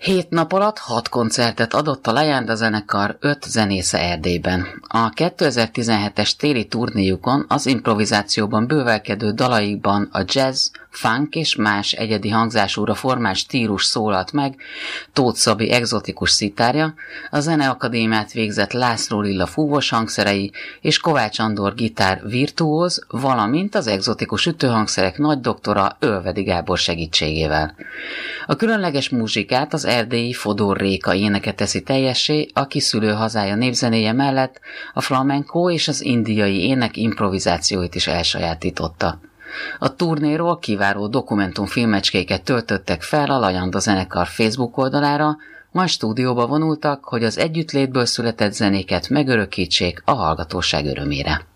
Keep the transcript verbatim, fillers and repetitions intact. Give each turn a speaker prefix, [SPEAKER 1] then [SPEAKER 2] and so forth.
[SPEAKER 1] Hét nap alatt hat koncertet adott a Lejánda zenekar öt zenésze Erdélyben. A kétezer-tizenhetes téli turnéjukon az improvizációban bővelkedő dalaikban a jazz, funk és más egyedi hangzásúra formált stílus szólalt meg, Tóth Szabi egzotikus szitárja, a Zeneakadémiát végzett László Lilla fúvós hangszerei és Kovács Andor gitár virtuóz, valamint az egzotikus ütőhangszerek nagy doktora Ölvedi Gábor segítségével. A különleges muzsikát az erdélyi Fodor Réka éneke teszi teljessé, aki szülőhazája népzenéje mellett a flamenco és az indiai ének improvizációit is elsajátította. A turnéról kiváló dokumentumfilmecskéket töltöttek fel a Lajanda zenekar Facebook oldalára, majd stúdióba vonultak, hogy az együttlétből született zenéket megörökítsék a hallgatóság örömére.